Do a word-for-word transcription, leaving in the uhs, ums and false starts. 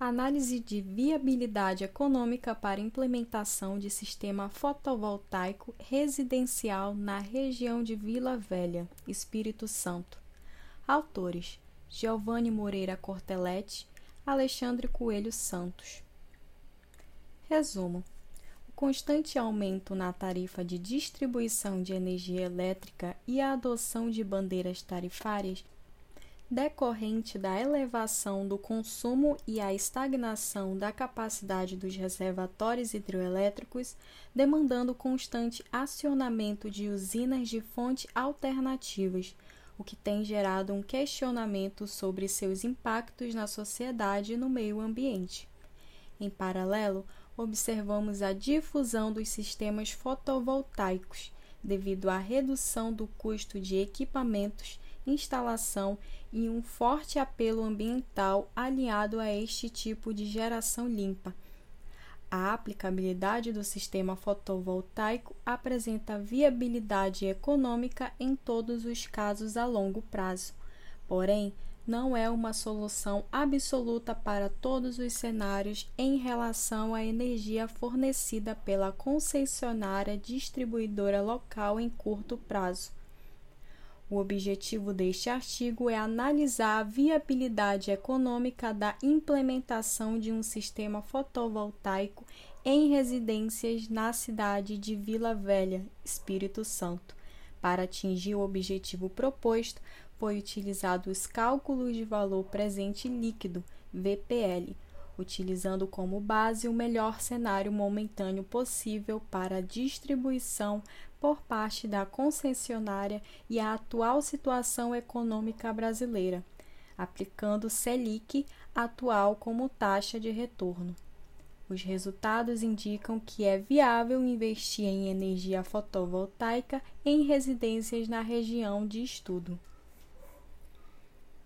Análise de viabilidade econômica para implementação de sistema fotovoltaico residencial na região de Vila Velha, Espírito Santo. Autores: Giovanni Moreira Cortelete, Alexandre Coelho Santos. Resumo: o constante aumento na tarifa de distribuição de energia elétrica e a adoção de bandeiras tarifárias decorrente da elevação do consumo e a estagnação da capacidade dos reservatórios hidrelétricos, demandando constante acionamento de usinas de fonte alternativas, o que tem gerado um questionamento sobre seus impactos na sociedade e no meio ambiente. Em paralelo, observamos a difusão dos sistemas fotovoltaicos, devido à redução do custo de equipamentos, instalação e um forte apelo ambiental alinhado a este tipo de geração limpa. A aplicabilidade do sistema fotovoltaico apresenta viabilidade econômica em todos os casos a longo prazo, porém, não é uma solução absoluta para todos os cenários em relação à energia fornecida pela concessionária distribuidora local em curto prazo. O objetivo deste artigo é analisar a viabilidade econômica da implementação de um sistema fotovoltaico em residências na cidade de Vila Velha, Espírito Santo. Para atingir o objetivo proposto, foi utilizado os cálculos de valor presente líquido, V P L, utilizando como base o melhor cenário momentâneo possível para a distribuição por parte da concessionária e a atual situação econômica brasileira, aplicando Selic atual como taxa de retorno. Os resultados indicam que é viável investir em energia fotovoltaica em residências na região de estudo.